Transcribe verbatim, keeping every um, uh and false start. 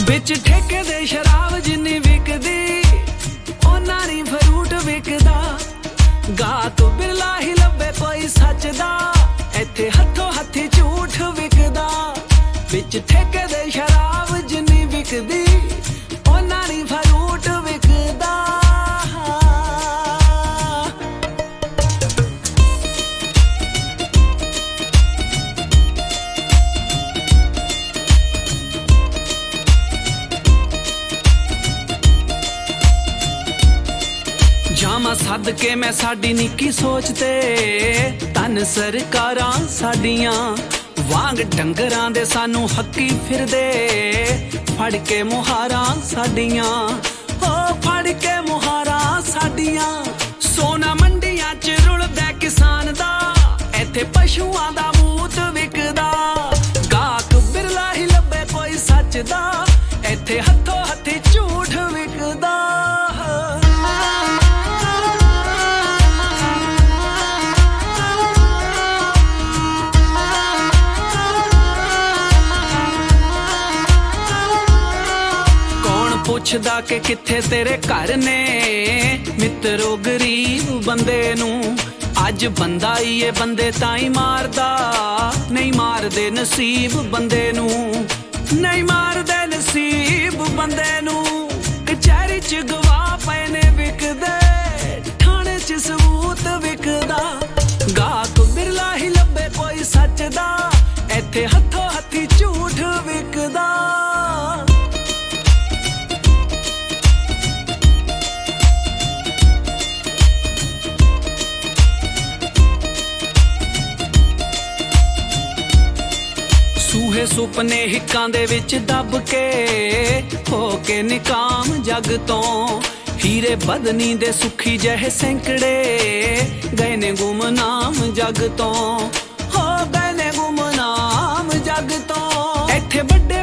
बिच ठेके दे शराब जिन्नी विकदी ओना नी फ्रूट विकदा। गा तो बिरला ही लब्बे कोई सच दा, इत्थे हथों हथी झूठ विकदा। बिच ठेके दे शराब जिन्नी विकदी ओना नी फ्रूट विकदा। जामा सद के मैं साडी निक्की सोचते तन सरकारां साडियां वांग डंगरां दे सानू हक्की फिरदे फड़ के मुहारां साडियां ओ फड़ के मुहारां साडियां। सोना मंडियां च रुलदा किसान दा, इत्थे पशुआं दा मूत विकदा। गाहक बिरला ही लब्बे कोई सच दा, इत्थे हथों हथी झूठ विकदा। पुछदा के किथे तेरे घर ने मित्रो गरीब बंदे नू। अज बंदा ही ये बंदे ताई मारदा, नहीं मारदे नसीब बंदे नू, नहीं मारदे नसीब बंदे नू। कचहरी च गवाह पैने विकदे, थाने च सबूत विकदा। गाहक बिरला ही लब्बे कोई सच दा, इत्थे हथों हथी झूठ विकदा। सूहे सुपने हिक्कां दे विच दब के हो के निकाम जग तो। हीरे बदनी दे सुखी जहे सैंकड़े गए ने गुमनाम जग तो, हो गए ने गुमनाम जग तो। इत्थे बड़े